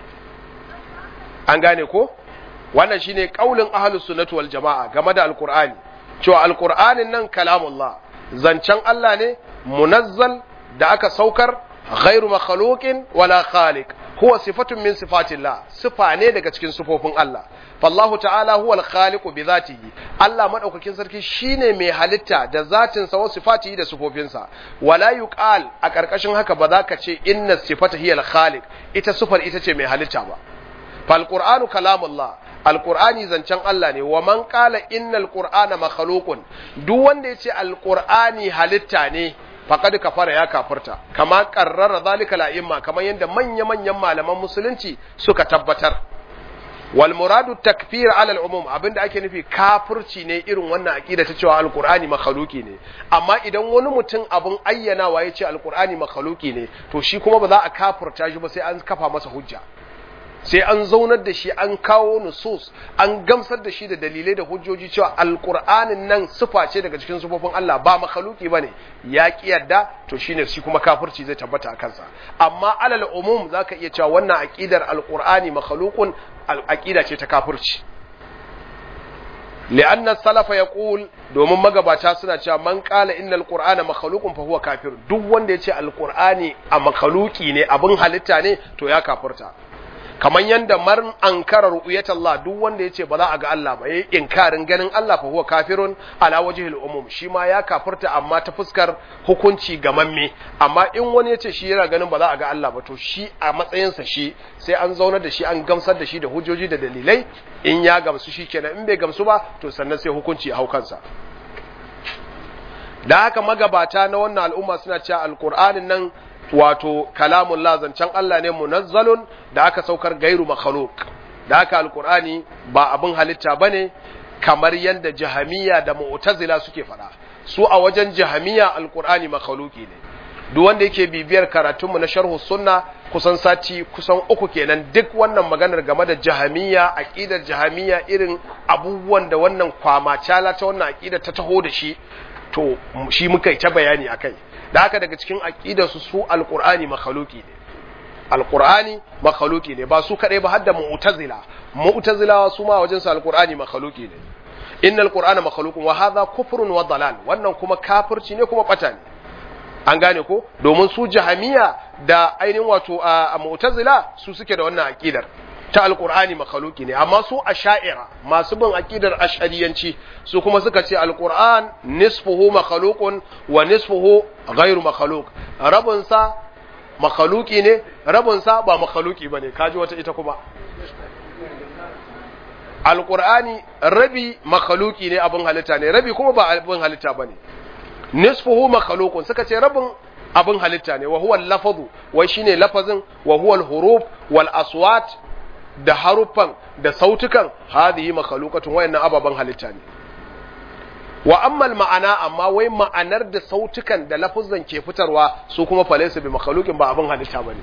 an gane ko wannan shine kaulin ahlus sunnati wal jamaa game da alqur'ani cewa alqur'anin nan kalamullah zancen Allah ne munazzal da aka saukar ghairu makhluqin wala khaliq huwa sifatun min sifatillah, sifa ne daga cikin sifofin Allah. Fallahu ta'ala huwa al-khaliqu bi dhatihi, Allah madaukakin sarki shine mai halitta da zatin sa wa sifatihi da sifofinsa. Wala yuqal, a karkashin haka ba za ka ce inna sifata hiya al-khaliq, ita sifar ita ce mai halitta ba. Fal qur'anu kalamullah, al-qur'ani zancen Allah ne. Wa man qala innal qur'ana makhluqun, duk wanda yace al-qur'ani halitta ne faqad kafara, ya kafirta, kama qarrara zalika la'imma, kamar yadda manya-manyan malaman musulunci suka tabbatar. Wal muradu takfir ala al-umum, abinda ake nufi kafirci ne irin wannan aqida ta cewa alqur'ani makhluki ne. Amma idan wani mutum abun ayyanawa yace alqur'ani makhluki ne, to shi kuma ba za a kafirta shi ba, sai an kafa masa hujja, sai an zaunar da shi, an kawo nusus, an gamsar da shi da dalilai da hujjoji cewa alqur'anin nan sifa ce daga cikin sifofin Allah, ba makhluki bane. Ya ki yadda, to shine shi kuma kafirci zai tabbata a kansa. Amma alal umum zaka iya cewa wannan aqidar alqur'ani makhluqun aqida ce ta kafirci. li'anna salafa yaqul, domin magabata suna cewa man qala innal qur'ana makhluqun fa huwa kafir, duk wanda yace alqur'ani a makhluqi ne, abin halitta ne, to ya kafirta. Kamar yanda man ankara ru'yat Allah, duk wanda yace ba za a ga Allah ba, yayi inkarin ganin Allah, fa huwa kafirun ala wajhil umum, shi ma ya kafirta amma ta fuskar hukunci gamamme. Amma in wani yace shi yana ganin ba za a ga Allah ba, to shi a matsayin sa shi sai an zaunar da shi, an gamsar da shi da hujjoji da dalilai. In ya gamsu shikenan, in bai gamsu ba to sannan sai hukunci ya hau kansa. Da haka magabata na wannan al'umma suna cewa alqur'anin nan wato kalamullah, zancen Allah ne, munazzalun, da aka saukar gairu makhluq. Da aka alqur'ani ba abin halitta bane, kamar yanda jahamiya da mu'tazila suke fada. Su a wajen jahamiya alqur'ani makhluqi ne. Duk wanda yake bibiyar karatunmu na sharhu sunna kusan sati kusan 3 kenan, duk wannan maganar game da jahamiya, aqidar jahamiya, irin abubuwan da wannan kwamacala ta wannan aqidar ta taho da shi, to shi muka yi ta bayani akai. Da haka daga cikin aqidarsu su alqur'ani makhluqi ne, alqur'ani makhluqi ne, ba su kadai ba, hadda mu'tazila su ma wajen su alqur'ani makhluqi ne. Innal qur'ana makhluqun wa hadha kufrun wa dalal, wannan kuma kafirci ne kuma bata ne. An gane ko? Domin su jahamiya da ainihin wato a mu'tazila su suke da wannan aqidar ta alqur'ani makhluqi ne. Amma su asha'ira, masu bin aqidar ash'ariyanci, su kuma suka ce alqur'an nisfuhu makhluqun wa nisfuhu ghairu makhluq, rabun sa makhluqi ne, rabun sa ba makhluqi bane. Kaji wata ita kuma alqur'ani rabi makhluqi ne, abin halitta ne, rabi kuma ba abin halitta bane. Nisfuhu makhluqun, suka ce rabin abin halitta ne, wa huwa al-lafzu, wai shine lafazin, wa huwa al-huruf wal aswat, da haruffan da sautukan, hadhihi makhluqatun, wayannan ababan halitta ne. Wa amma al-ma'ana, amma wai ma'anar da sautukan da lafuzan ke fitarwa, su kuma falaysa bi makhluqin, ba abin halitta bane.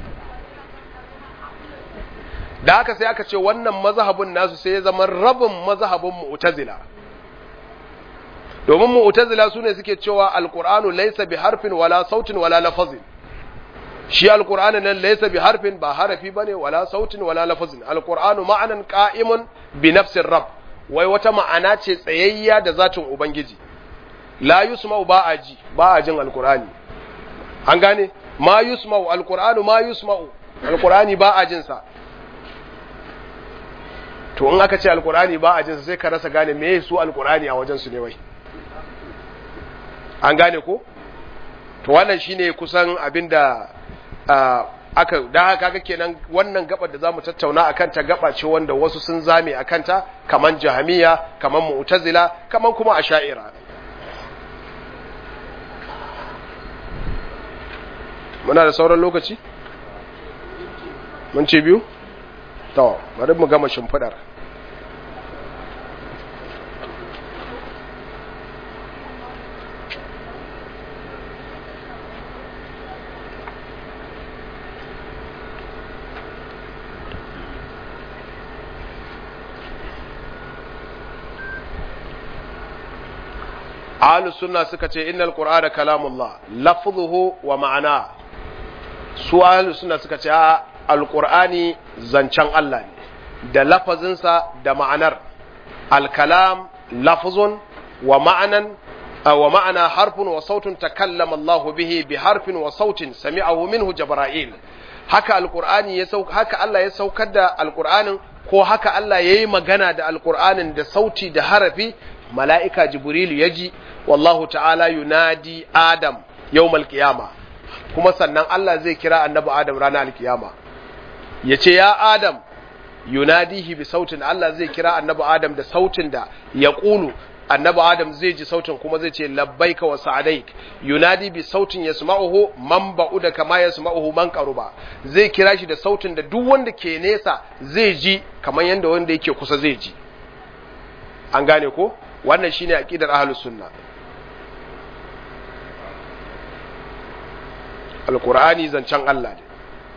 Da haka sai aka ce wannan mazhabin nasu sai ya zama rabin mazhabin mu'tazila. Domin mu'tazila sune suke cewa alqur'anu laysa bi harfin wala sautin wala lafazin, shi alqur'ani nan laysa bi harfin, ba harafi bane, wala sautin wala lafazin. Alqur'anu ma'anan qa'imun bi nafsi rabb, wai wata ma'ana ce tsayayya da zatin ubangiji. La yusma'u, ba a jin alqur'ani. An gane? Ma yusma'u, alqur'anu ma yusma'u, alqur'ani ba a jin sa. To in aka ce alqur'ani ba a jin sa, sai ka rasa gane me su alqur'ani a wajen su ne wai. An gane ko? To wannan shine kusan abinda aka da haka kaga kenan wannan gabar da zamu tattauna akan ta gaba ce wanda wasu sun zame akan ta, kaman jahmiya, kaman mu'tazila, kaman kuma asha'ira. Muna da sauran lokaci? Mun ce biyu? To, bari mu gama shimfidar. Ahlus sunna suka ce innal qur'ana kalamullah lafzuhu wa ma'ana. Su ahlus sunna suka ce alqur'ani zancen Allah ne, da lafazinsa da ma'anar. Al-kalam lafzun wa ma'ana harfun wa sautun takallama Allah bihi bi harfin wa sautin sami'ahu minhu Jibril. haka alqur'ani haka Allah ya saukar da alqur'anin ko haka Allah yayi magana da alqur'anin da sauti da harafi mala'ika jibril yaji wallahu ta'ala yunadi adam yawmal qiyama kuma sannan Allah zai kira annabi adam ranar alkiyama yace ya adam yunadihi bi sautin Allah zai kira annabi adam da sautin da ya ƙulu annabi adam zai ji sautin kuma zai ce labbaika wa sa'adaik yunadi bi sautin yasma'uhu man ba'uda kama yasma'uhu man qaruba zai kira shi da sautin da duk wanda ke nesa zai ji kamar yanda wanda yake kusa zai ji an gane ko wannan shine aqidar ahlus sunna alqur'ani zancen Allah ne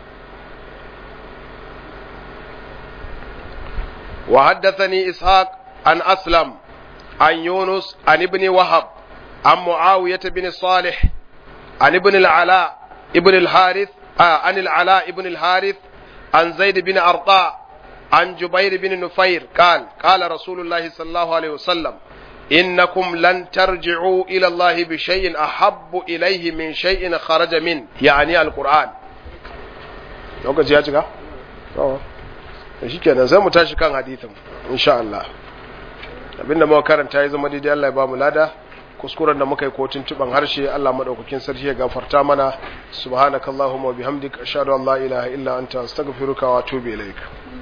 وحدثني إسحاق عن أسلم عن يونس عن ابن وهب عن معاوية بن صالح عن ابن العلاء ابن الحارث عن العلاء ابن الحارث عن زيد بن أرطاء عن جبير بن نفير قال رسول الله صلى الله عليه وسلم إنكم لن ترجعوا إلى الله بشيء أحب إليه من شيء خرج منه يعني القرآن lokaci ya cika? shi kenan sai mu tashi kan hadithin insha Allah abinda muka karanta ya zama daidai Allah ya ba mu lada kuskuren da muka yi ko tuntuban harshe Allah madaukakin sarki ya gafarta mana subhanakallahumma wa bihamdika ashhadu an la ilaha illa anta astaghfiruka wa atubu ilaik